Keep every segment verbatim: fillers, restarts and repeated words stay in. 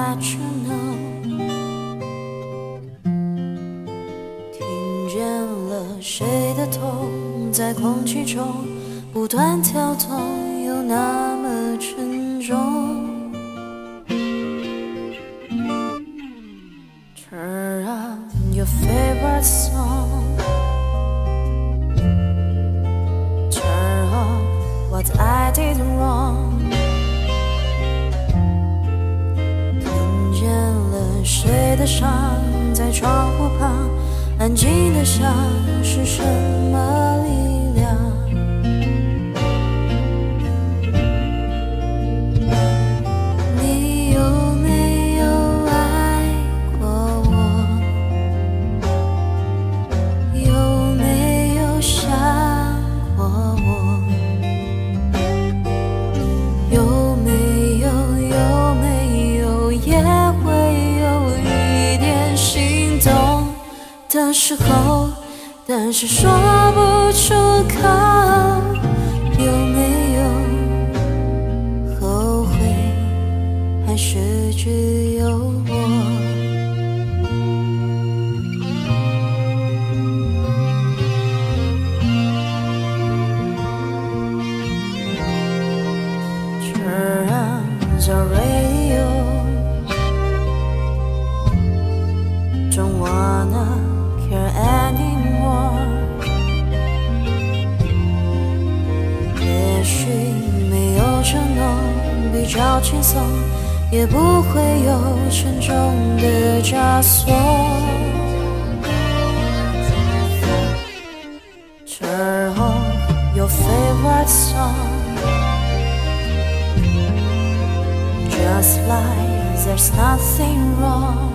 let you know。 听见了谁的痛在空气中不断跳动，又那么沉重。 Turn on your favorite song， Turn off what I did wrong。 听见了谁的伤在窗户旁安静的像是什么力量。你有没有爱过我？有没有想过我？有没有有没有也会有一点心动的时候，但是说不出口。有没有后悔，还是只有我？Turn the radio， don't wanna care anymore。 也许没有承诺比较轻松，也不会有沉重的枷锁。 Turn on your favorite song， just like there's nothing wrong。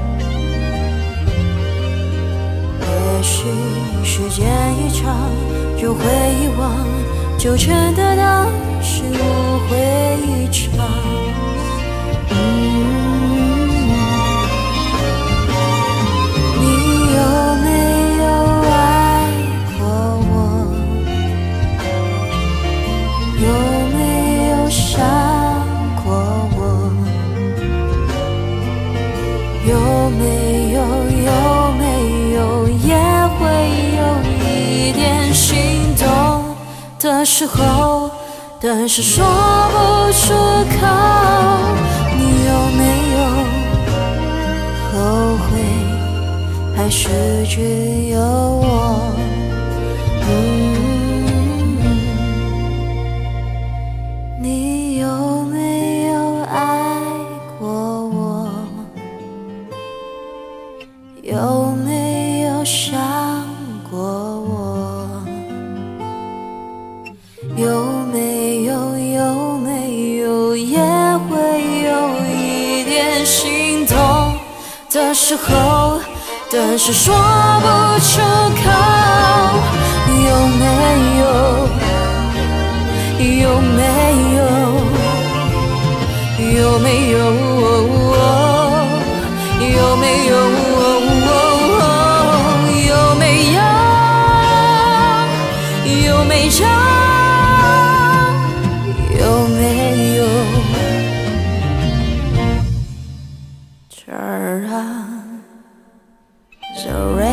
也许时间一长就会遗忘，就真的当是误会一场。嗯，你有没有爱过我？有没有想过我？有没有有没有也会有一点心动的时候，但是说不出口。你有没有后悔，还是只有我？嗯，你有没有爱过我？有没有想过我？有没有有没有也会有一点心动的时候，但是说不出口。有没有有没有有没有有没有有没有有没有有没有 Turn on the radio。